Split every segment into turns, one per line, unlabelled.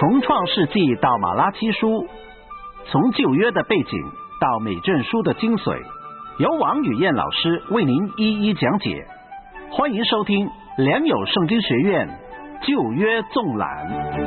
从创世纪到马拉基书，从旧约的背景到美证书的精髓，由王宇燕老师为您一一讲解。欢迎收听良友圣经学院旧约纵览。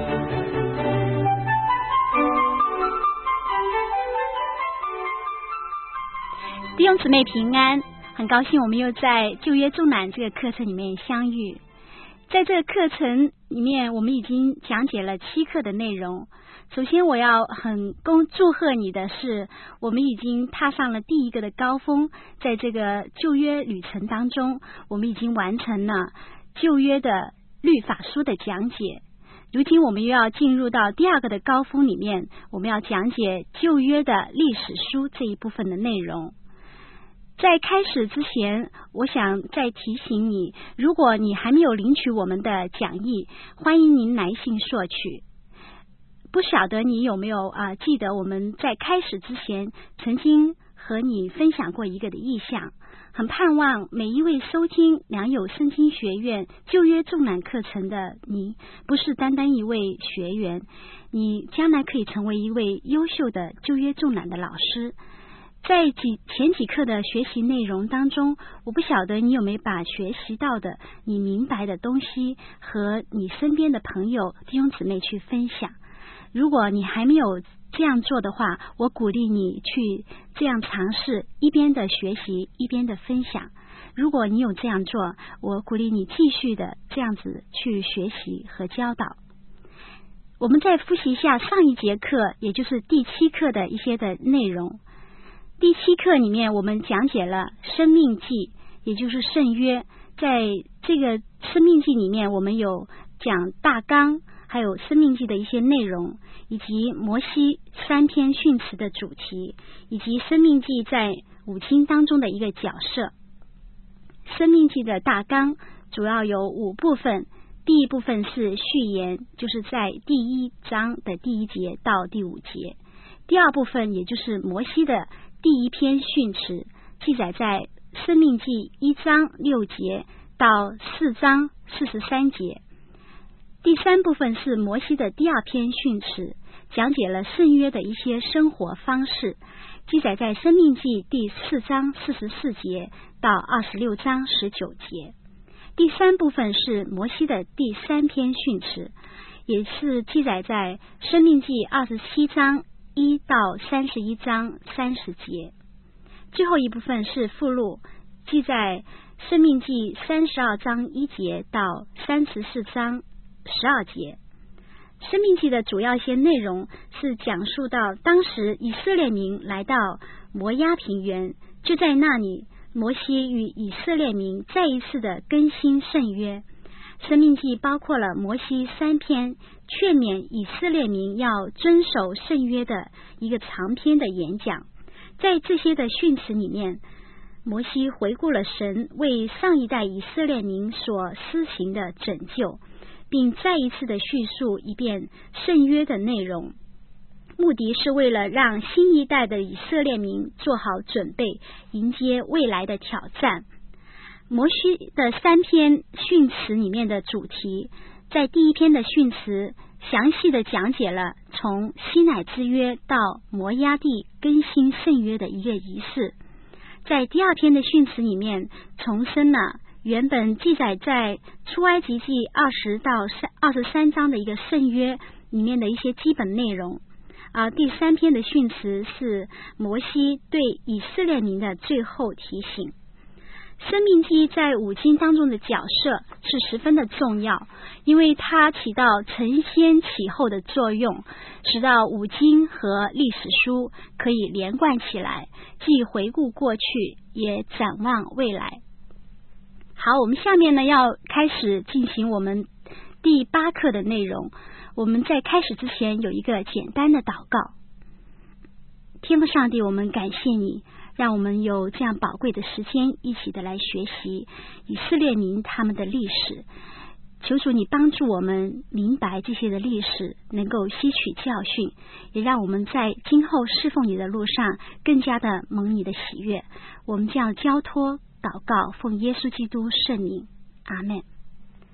弟兄姊妹平安，很高兴我们又在旧约纵览这个课程里面相遇。在这个课程里面，我们已经讲解了7课的内容。首先我要很祝贺你的是，我们已经踏上了第一个的高峰，在这个旧约旅程当中，我们已经完成了旧约的律法书的讲解。如今我们又要进入到第二个的高峰里面，我们要讲解旧约的历史书这一部分的内容。在开始之前，我想再提醒你，如果你还没有领取我们的讲义，欢迎您来信索取。不晓得你有没有记得我们在开始之前曾经和你分享过一个的意向，很盼望每一位收听良友圣经学院旧约纵览课程的你，不是单单一位学员，你将来可以成为一位优秀的旧约纵览的老师。在前几课的学习内容当中，我不晓得你有没有把学习到的你明白的东西和你身边的朋友弟兄姊妹去分享。如果你还没有这样做的话，我鼓励你去这样尝试，一边的学习一边的分享。如果你有这样做，我鼓励你继续的这样子去学习和教导。我们再复习一下上一节课，也就是第7课的一些的内容。第7课里面我们讲解了生命记，也就是圣约。在这个生命记里面，我们有讲大纲，还有生命记的一些内容，以及摩西3篇训词的主题，以及生命记在五经当中的一个角色。生命记的大纲主要有5部分，第一部分是序言，就是在第1章的第1节到第5节。第二部分也就是摩西的第1篇训词，记载在生命记1章6节到4章43节。第3部分是摩西的第2篇训词，讲解了圣约的一些生活方式，记载在生命记第4章44节到26章19节。第3部分是摩西的第3篇训词，也是记载在生命记27章1到31章30节。最后一部分是附录，记在生命记32章1节到34章12节。生命记的主要一些内容是讲述到当时以色列民来到摩押平原，就在那里摩西与以色列民再一次的更新圣约。生命记包括了摩西3篇劝勉以色列民要遵守圣约的一个长篇的演讲。在这些的训词里面，摩西回顾了神为上一代以色列民所施行的拯救，并再一次的叙述一遍圣约的内容，目的是为了让新一代的以色列民做好准备，迎接未来的挑战。摩西的3篇训词里面的主题，在第1篇的训词详细的讲解了从西乃之约到摩押地更新圣约的一个仪式。在第2篇的训词里面，重申了原本记载在出埃及记20到23章的一个圣约里面的一些基本内容。第3篇的训词是摩西对以色列民的最后提醒。生命记在五经当中的角色是十分的重要，因为它起到承先启后的作用，使到五经和历史书可以连贯起来，既回顾过去也展望未来。好，我们下面呢要开始进行我们第8课的内容。我们在开始之前有一个简单的祷告。天父上帝，我们感谢你，让我们有这样宝贵的时间一起的来学习以色列民他们的历史。求主你帮助我们明白这些的历史，能够吸取教训，也让我们在今后侍奉你的路上更加的蒙你的喜悦。我们这样交托祷告，奉耶稣基督圣名，阿们。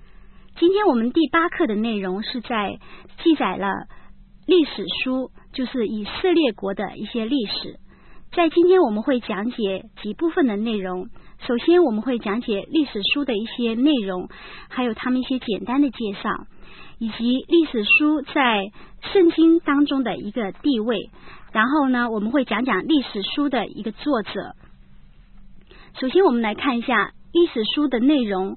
今天我们第8课的内容是在记载了历史书，就是以色列国的一些历史。在今天我们会讲解几部分的内容。首先我们会讲解历史书的一些内容，还有他们一些简单的介绍，以及历史书在圣经当中的一个地位。然后呢，我们会讲讲历史书的一个作者。首先我们来看一下历史书的内容。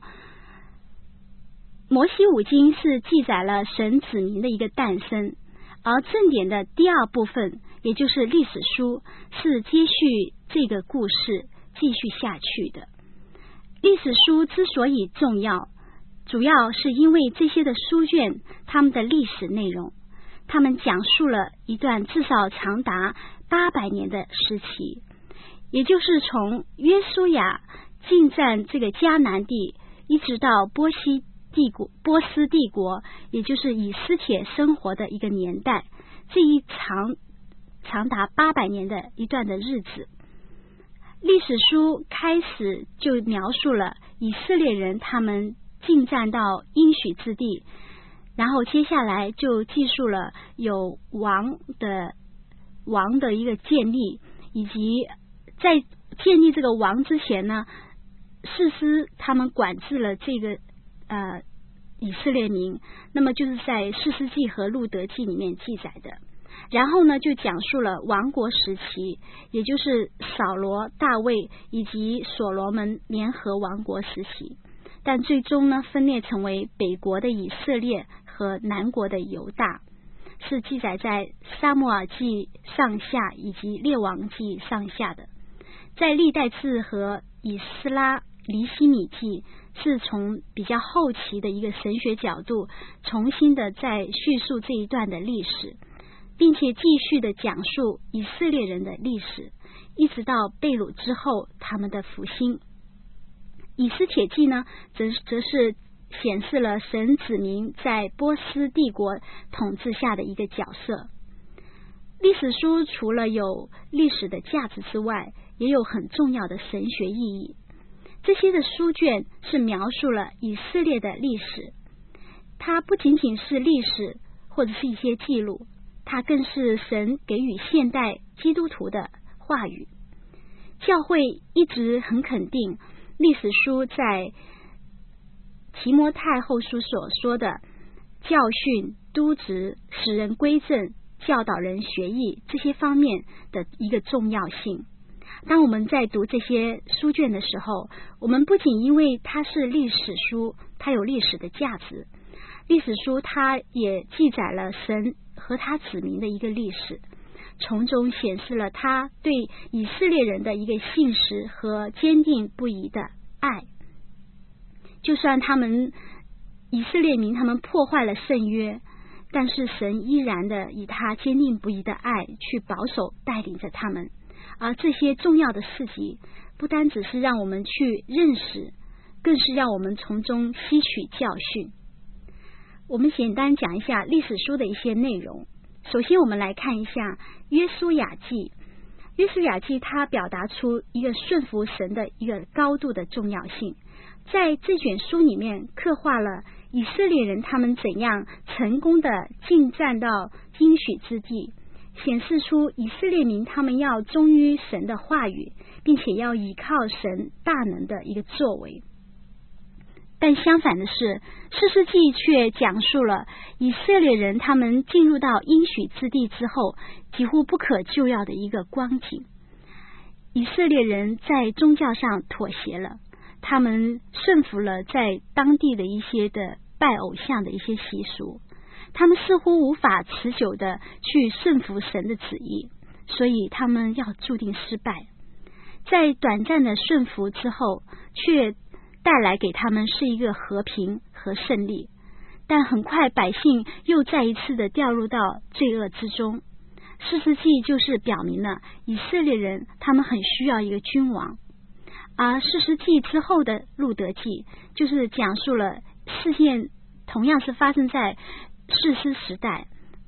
摩西五经是记载了神子民的一个诞生，而正典的第2部分，也就是历史书，是接续这个故事继续下去的。历史书之所以重要，主要是因为这些的书卷，他们的历史内容，他们讲述了一段至少长达800年的时期，也就是从约书亚进占这个迦南地，一直到波斯帝国，也就是以斯帖生活的一个年代，这一长达800年的一段的日子。历史书开始就描述了以色列人他们进占到应许之地，然后接下来就记述了有王的一个建立，以及在建立这个王之前呢，士师他们管制了这个以色列民，那么就是在士师记和路德记里面记载的。然后呢，就讲述了王国时期，也就是扫罗、大卫以及所罗门联合王国时期，但最终呢，分裂成为北国的以色列和南国的犹大，是记载在撒母耳记上下以及列王记上下的。在历代志和以斯拉尼希米记，是从比较后期的一个神学角度，重新的在叙述这一段的历史，并且继续的讲述以色列人的历史，一直到被掳之后他们的复兴。以斯帖记呢，则是显示了神子民在波斯帝国统治下的一个角色。历史书除了有历史的价值之外，也有很重要的神学意义。这些的书卷是描述了以色列的历史，它不仅仅是历史或者是一些记录，它更是神给予现代基督徒的话语。教会一直很肯定历史书在提摩太后书所说的教训、督职、使人归正、教导人学艺这些方面的一个重要性。当我们在读这些书卷的时候，我们不仅因为它是历史书，它有历史的价值，历史书它也记载了神和他子民的一个历史，从中显示了他对以色列人的一个信实和坚定不移的爱。就算以色列民他们破坏了圣约，但是神依然的以他坚定不移的爱去保守带领着他们。而这些重要的事迹不单只是让我们去认识，更是让我们从中吸取教训。我们简单讲一下历史书的一些内容。首先我们来看一下约书亚记。约书亚记它表达出一个顺服神的一个高度的重要性。在这卷书里面刻画了以色列人他们怎样成功的进占到应许之地，显示出以色列民他们要忠于神的话语，并且要依靠神大能的一个作为。但相反的是，士师记却讲述了以色列人他们进入到应许之地之后几乎不可救药的一个光景。以色列人在宗教上妥协了，他们顺服了在当地的一些的拜偶像的一些习俗，他们似乎无法持久的去顺服神的旨意，所以他们要注定失败。在短暂的顺服之后，却带来给他们是一个和平和胜利，但很快百姓又再一次的掉入到罪恶之中。士师记就是表明了以色列人他们很需要一个君王，而士师记之后的路德记就是讲述了事件同样是发生在士师时代，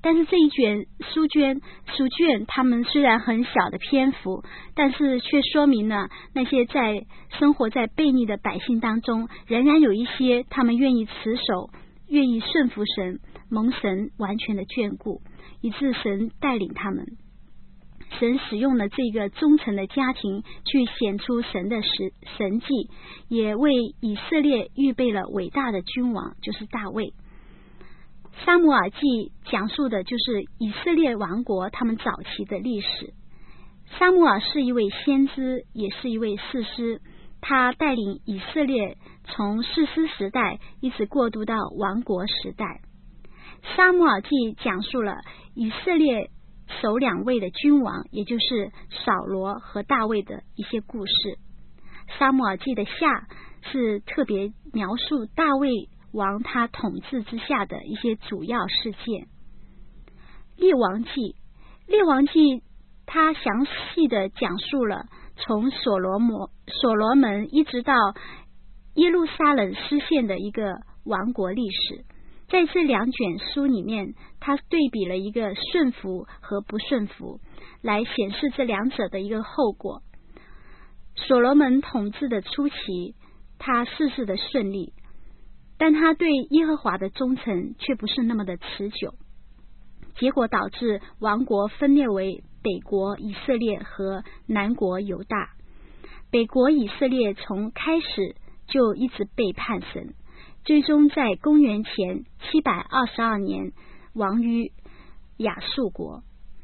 但是这一卷书卷它们虽然很小的篇幅，但是却说明了那些生活在悖逆的百姓当中，仍然有一些他们愿意持守，愿意顺服神，蒙神完全的眷顾，以致神带领他们。神使用了这个忠诚的家庭去显出神的神迹，也为以色列预备了伟大的君王，就是大卫。撒母耳记讲述的就是以色列王国他们早期的历史。撒母耳是一位先知，也是一位士师，他带领以色列从士师时代一直过渡到王国时代。撒母耳记讲述了以色列首两位的君王，也就是扫罗和大卫的一些故事。撒母耳记的下是特别描述大卫王他统治之下的一些主要事件。列王记他详细的讲述了从所罗门一直到耶路撒冷失陷的一个王国历史。在这两卷书里面，他对比了一个顺服和不顺服，来显示这两者的一个后果。所罗门统治的初期，他事事的顺利，但他对耶和华的忠诚却不是那么的持久，结果导致王国分裂为北国以色列和南国犹大。北国以色列从开始就一直背叛神，最终在公元前722年亡于亚述国。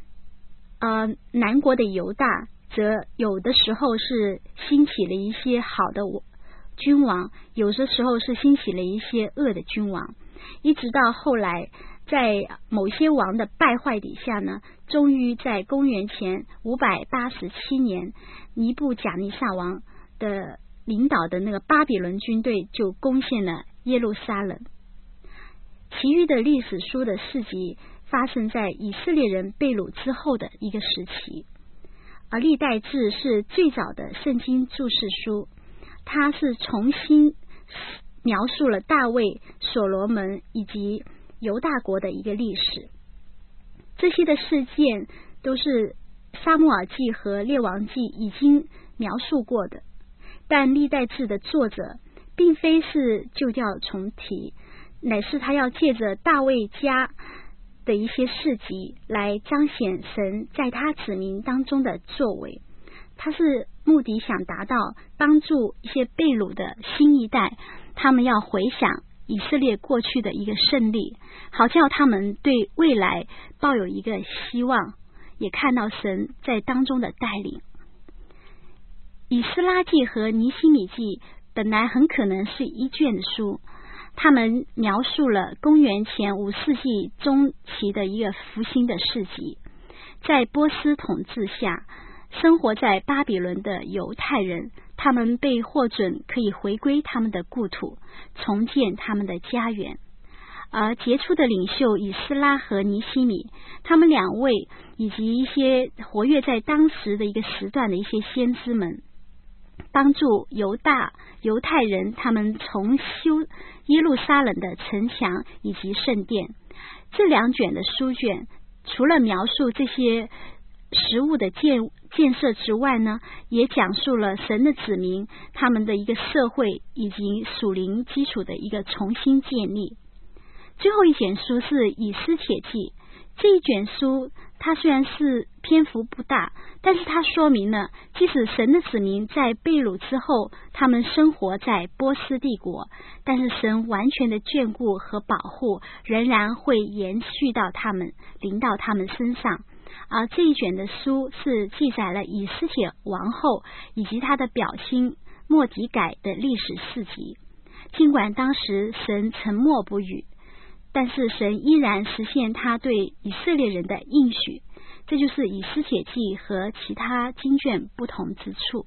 南国的犹大则有的时候是兴起了一些好的君王，有的时候是兴起了一些恶的君王，一直到后来在某些王的败坏底下呢，终于在公元前587年，尼布甲尼撒王的领导的那个巴比伦军队就攻陷了耶路撒冷。其余的历史书的事迹发生在以色列人被掳之后的一个时期。而历代志是最早的圣经注释书，它是重新描述了大卫、所罗门以及犹大国的一个历史。这些的事件都是撒母耳记和列王记已经描述过的，但历代志的作者并非是旧调重提，乃是他要借着大卫家的一些事迹来彰显神在他子民当中的作为。他是目的想达到帮助一些被掳的新一代，他们要回想以色列过去的一个胜利，好叫他们对未来抱有一个希望，也看到神在当中的带领。以斯拉记和尼希米记本来很可能是一卷的书，他们描述了公元前5世纪中期的一个复兴的事迹。在波斯统治下，生活在巴比伦的犹太人，他们被获准可以回归他们的故土，重建他们的家园。而杰出的领袖以斯拉和尼希米，他们两位以及一些活跃在当时的一个时段的一些先知们，帮助犹太人他们重修耶路撒冷的城墙以及圣殿。这两卷的书卷除了描述这些实物的建设之外呢，也讲述了神的子民他们的一个社会以及属灵基础的一个重新建立。最后一卷书是以斯帖记，这一卷书它虽然是篇幅不大，但是它说明了即使神的子民在被掳之后，他们生活在波斯帝国，但是神完全的眷顾和保护仍然会延续到他们，临到他们身上。而这一卷的书是记载了以斯帖王后以及他的表亲末底改的历史事迹。尽管当时神沉默不语，但是神依然实现他对以色列人的应许，这就是以斯帖记和其他经卷不同之处。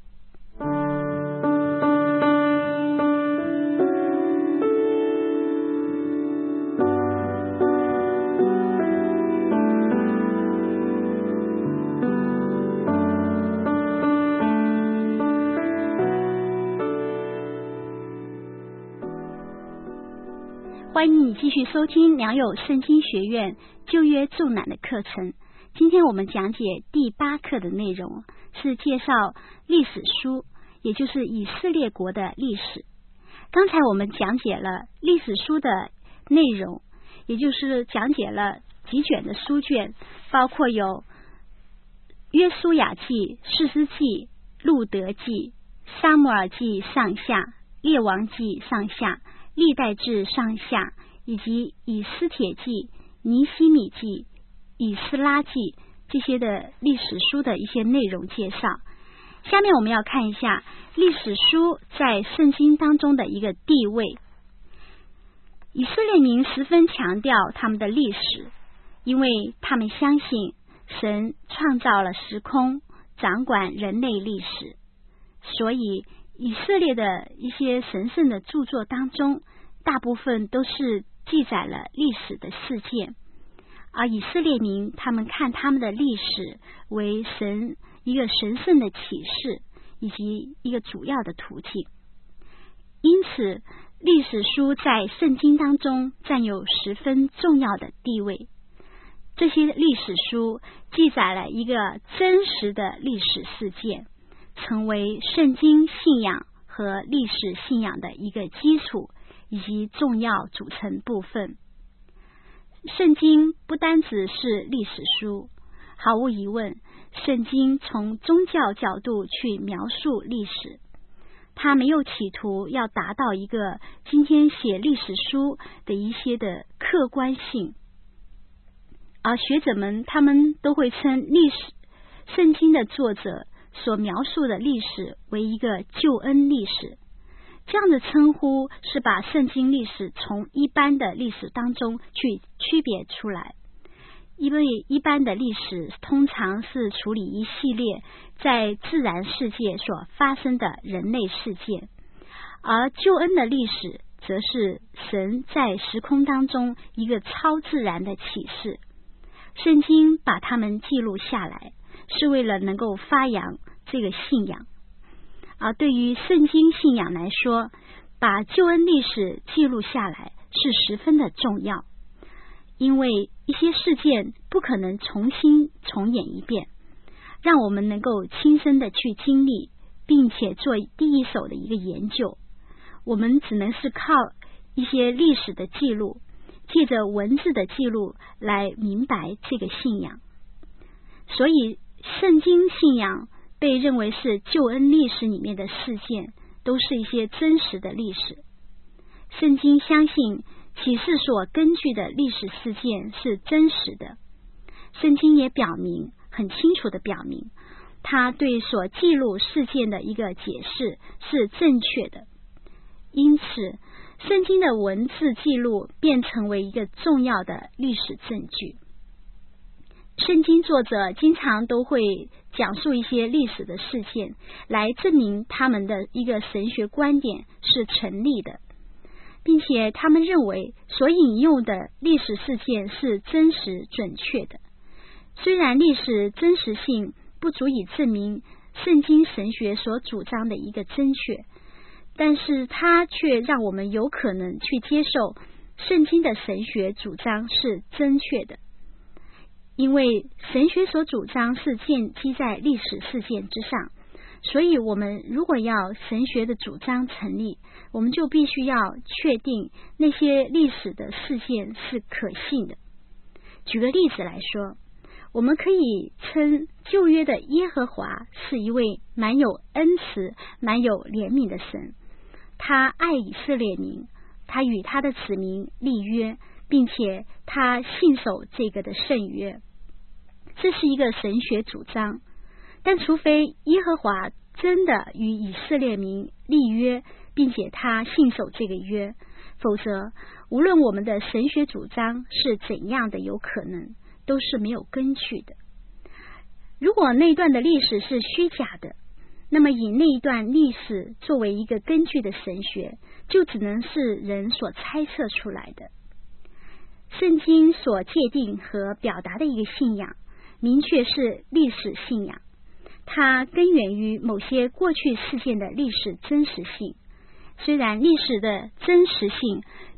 欢迎你继续收听良友圣经学院旧约重难的课程。今天我们讲解第8课的内容，是介绍历史书，也就是以色列国的历史。刚才我们讲解了历史书的内容，也就是讲解了几卷的书卷，包括有约书亚记、士师记、路德记、撒母耳记上下、列王记上下、历代志上下，以及以斯帖记、尼希米记、以斯拉记这些的历史书的一些内容介绍。下面我们要看一下历史书在圣经当中的一个地位。以色列民十分强调他们的历史，因为他们相信神创造了时空，掌管人类历史，所以以色列的一些神圣的著作当中，大部分都是记载了历史的事件，而以色列民他们看他们的历史为神一个神圣的启示，以及一个主要的途径。因此历史书在圣经当中占有十分重要的地位。这些历史书记载了一个真实的历史事件，成为圣经信仰和历史信仰的一个基础以及重要组成部分。圣经不单只是历史书，毫无疑问，圣经从宗教角度去描述历史，它没有企图要达到一个今天写历史书的一些的客观性，而学者们他们都会称圣经的作者所描述的历史为一个救恩历史。这样的称呼是把圣经历史从一般的历史当中去区别出来，因为一般的历史通常是处理一系列在自然世界所发生的人类事件，而救恩的历史则是神在时空当中一个超自然的启示。圣经把它们记录下来，是为了能够发扬这个信仰。而对于圣经信仰来说，把救恩历史记录下来是十分的重要，因为一些事件不可能重演一遍，让我们能够亲身的去经历，并且做第一手的一个研究。我们只能是靠一些历史的记录，借着文字的记录来明白这个信仰。所以圣经信仰被认为是救恩历史里面的事件，都是一些真实的历史。圣经相信启示所根据的历史事件是真实的，圣经也很清楚的表明，他对所记录事件的一个解释是正确的。因此圣经的文字记录便成为一个重要的历史证据。圣经作者经常都会讲述一些历史的事件，来证明他们的一个神学观点是成立的，并且他们认为所引用的历史事件是真实准确的。虽然历史真实性不足以证明圣经神学所主张的一个正确，但是它却让我们有可能去接受圣经的神学主张是正确的。因为神学所主张是建基在历史事件之上，所以我们如果要神学的主张成立，我们就必须要确定那些历史的事件是可信的。举个例子来说，我们可以称旧约的耶和华是一位蛮有恩慈、蛮有怜悯的神，他爱以色列民，他与他的子民立约，并且他信守这个的圣约。这是一个神学主张，但除非耶和华真的与以色列民立约，并且他信守这个约，否则无论我们的神学主张是怎样的有可能，都是没有根据的。如果那段的历史是虚假的，那么以那一段历史作为一个根据的神学，就只能是人所猜测出来的。圣经所界定和表达的一个信仰，明确是历史信仰，它根源于某些过去事件的历史真实性。虽然历史的真实性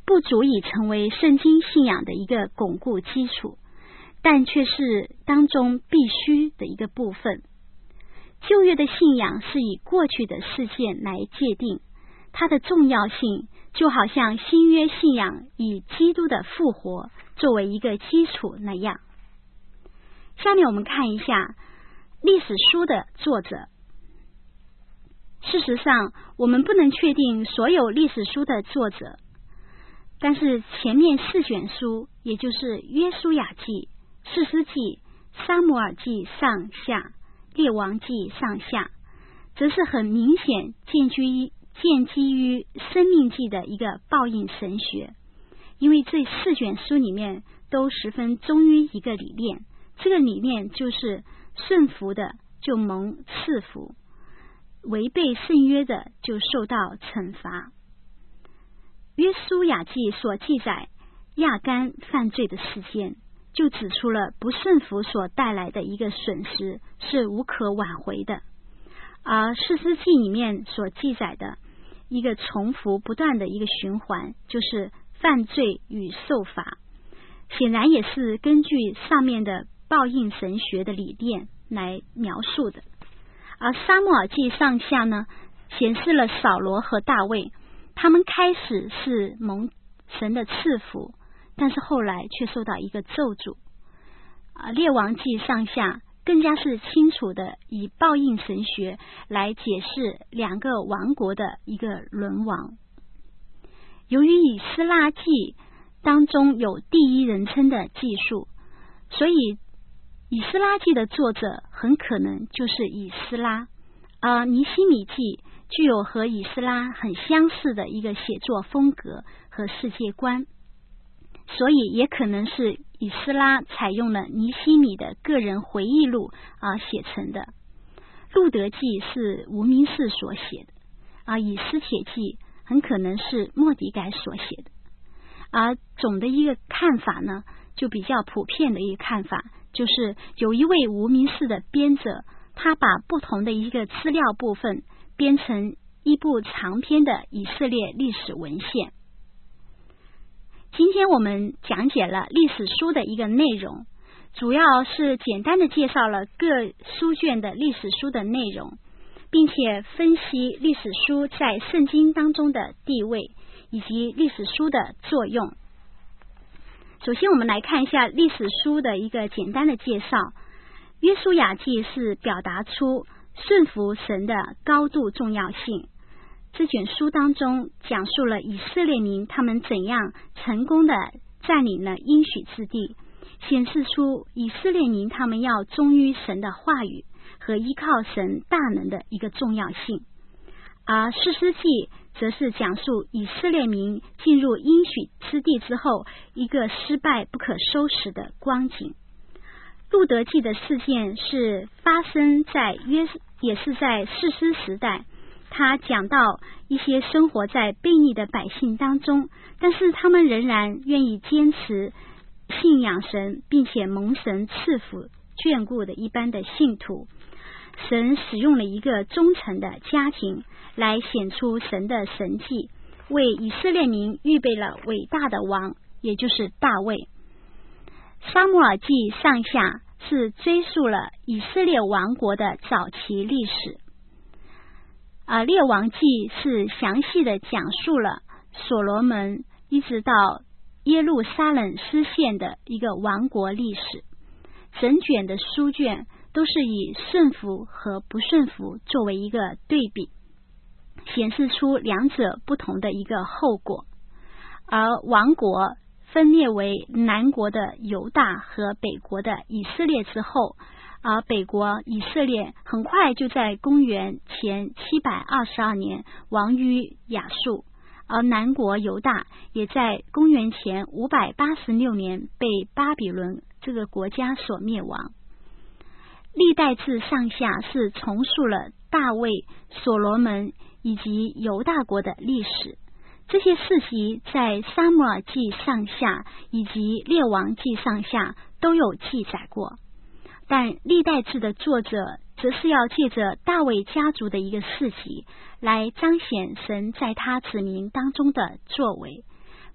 不足以成为圣经信仰的一个巩固基础，但却是当中必须的一个部分。旧约的信仰是以过去的事件来界定，它的重要性就好像新约信仰以基督的复活作为一个基础那样。下面我们看一下历史书的作者。事实上，我们不能确定所有历史书的作者，但是前面4卷书，也就是约书亚记、士师记、撒母耳记上下、列王记上下，则是很明显建基于生命记的一个报应神学。因为这4卷书里面都十分忠于一个理念，这个理念就是顺服的就蒙赐福，违背圣约的就受到惩罚。约书亚记所记载亚干犯罪的事件，就指出了不顺服所带来的一个损失是无可挽回的。而士师记里面所记载的一个重复不断的一个循环，就是犯罪与受罚，显然也是根据上面的报应神学的理念来描述的。而撒母耳记上下呢，显示了扫罗和大卫，他们开始是蒙神的赐福，但是后来却受到一个咒诅。列王记上下更加是清楚的以报应神学来解释2个王国的一个沦亡。由于以斯拉记当中有第一人称的记述，所以以斯拉记的作者很可能就是以斯拉，而尼希米记具有和以斯拉很相似的一个写作风格和世界观，所以也可能是以斯拉采用了尼希米的个人回忆录而写成的。路德记是无名氏所写的，而以斯帖记很可能是末底改所写的。而总的一个看法呢，就比较普遍的一个看法，就是有一位无名氏的编者，他把不同的一个资料部分编成一部长篇的以色列历史文献。今天我们讲解了历史书的一个内容，主要是简单的介绍了各书卷的历史书的内容，并且分析历史书在圣经当中的地位以及历史书的作用。首先我们来看一下历史书的一个简单的介绍。约书亚记是表达出顺服神的高度重要性。这卷书当中讲述了以色列民他们怎样成功的占领了应许之地，显示出以色列民他们要忠于神的话语和依靠神大能的一个重要性。而士师记则是讲述以色列民进入应许之地之后一个失败不可收拾的光景。路德记的事件是发生在也是在士师时代，他讲到一些生活在悖逆的百姓当中，但是他们仍然愿意坚持信仰神，并且蒙神赐福眷顾的一般的信徒。神使用了一个忠诚的家庭来显出神的神迹，为以色列民预备了伟大的王，也就是大卫。撒母耳记上下是追溯了以色列王国的早期历史，而列王记是详细的讲述了所罗门一直到耶路撒冷失陷的一个王国历史。整卷的书卷都是以顺服和不顺服作为一个对比，显示出两者不同的一个后果。而王国分裂为南国的犹大和北国的以色列之后，而北国以色列很快就在公元前722年亡于亚述，而南国犹大也在公元前586年被巴比伦这个国家所灭亡。历代志上下是重述了大卫、所罗门以及犹大国的历史，这些事迹在撒母耳记上下以及列王记上下都有记载过。但历代志的作者则是要借着大卫家族的一个事迹来彰显神在他子民当中的作为，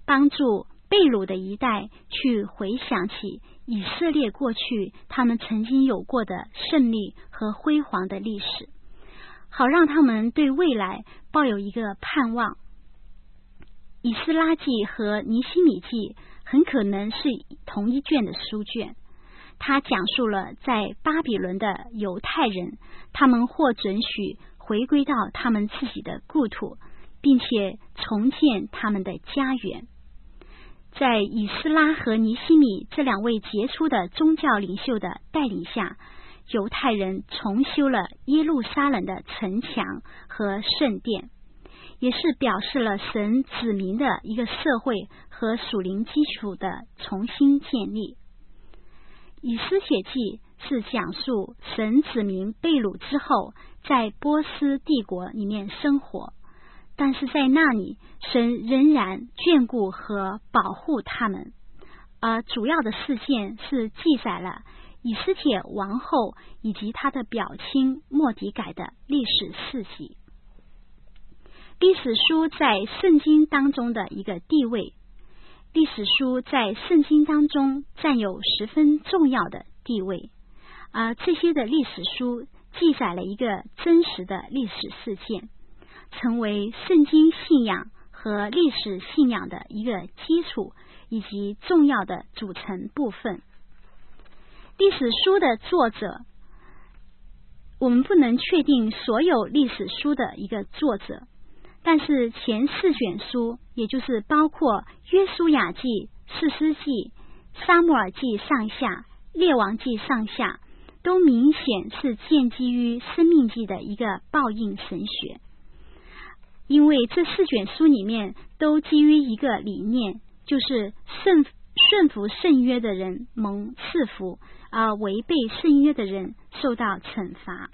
帮助被掳的一代去回想起以色列过去他们曾经有过的胜利和辉煌的历史，好让他们对未来抱有一个盼望。以斯拉记和尼希米记很可能是同一卷的书卷，它讲述了在巴比伦的犹太人，他们获准许回归到他们自己的故土，并且重建他们的家园。在以斯拉和尼希米这两位杰出的宗教领袖的带领下，犹太人重修了耶路撒冷的城墙和圣殿，也是表示了神子民的一个社会和属灵基础的重新建立。以斯帖记是讲述神子民被掳之后在波斯帝国里面生活，但是在那里神仍然眷顾和保护他们，而主要的事件是记载了以斯帖王后以及他的表亲末底改的历史事迹。历史书在圣经当中的一个地位，历史书在圣经当中占有十分重要的地位，而这些的历史书记载了一个真实的历史事件，成为圣经信仰和历史信仰的一个基础以及重要的组成部分。历史书的作者，我们不能确定所有历史书的一个作者，但是前4卷书，也就是包括约书亚记、士师记、撒母耳记上下、列王记上下，都明显是建基于生命记的一个报应神学。因为这4卷书里面都基于一个理念，就是顺服圣约的人蒙赐福，而违背圣约的人受到惩罚。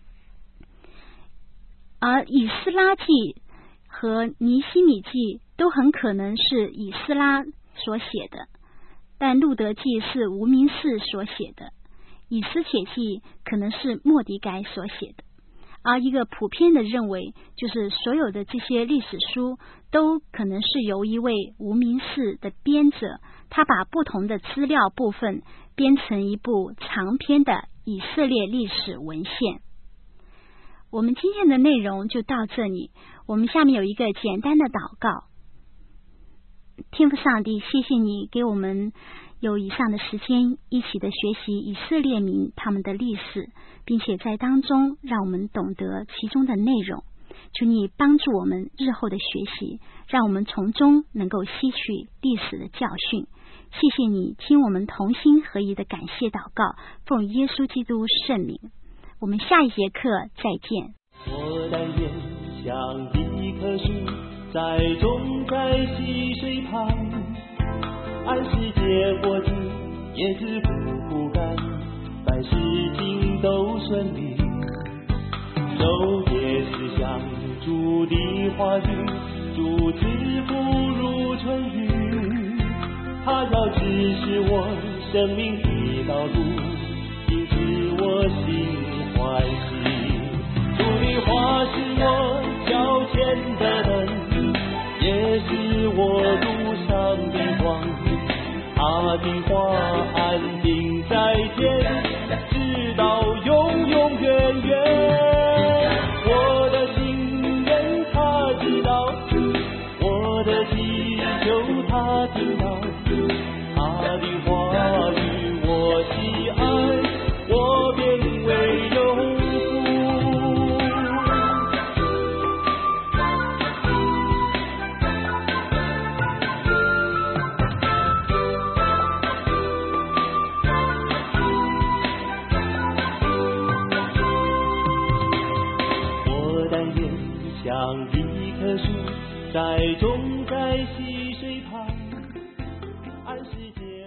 而以斯拉记和尼希米记都很可能是以斯拉所写的，但路德记是无名氏所写的，以斯帖记可能是末底改所写的。而一个普遍的认为，就是所有的这些历史书都可能是由一位无名氏的编者，他把不同的资料部分编成一部长篇的以色列历史文献。我们今天的内容就到这里，我们下面有一个简单的祷告。天父上帝，谢谢你给我们有以上的时间一起的学习以色列民他们的历史，并且在当中让我们懂得其中的内容。求你帮助我们日后的学习，让我们从中能够吸取历史的教训。谢谢你听我们同心合一的感谢祷告，奉耶稣基督圣名。我们下一节课再见。
我但愿像一棵树栽种在溪水旁，按时结果子，叶子不枯干，凡事情都顺利。昼夜思想主的话语，主赐福如春雨。他要指示我生命的道路，因此我心欢喜。主的话是我脚前的灯，也是我路上的光。他的话安定在天，直到永永远远。我的心愿他知道，我的祈求他听到。他的话语我喜爱，我便为有福。我但愿像一棵树栽种在溪水旁，按时节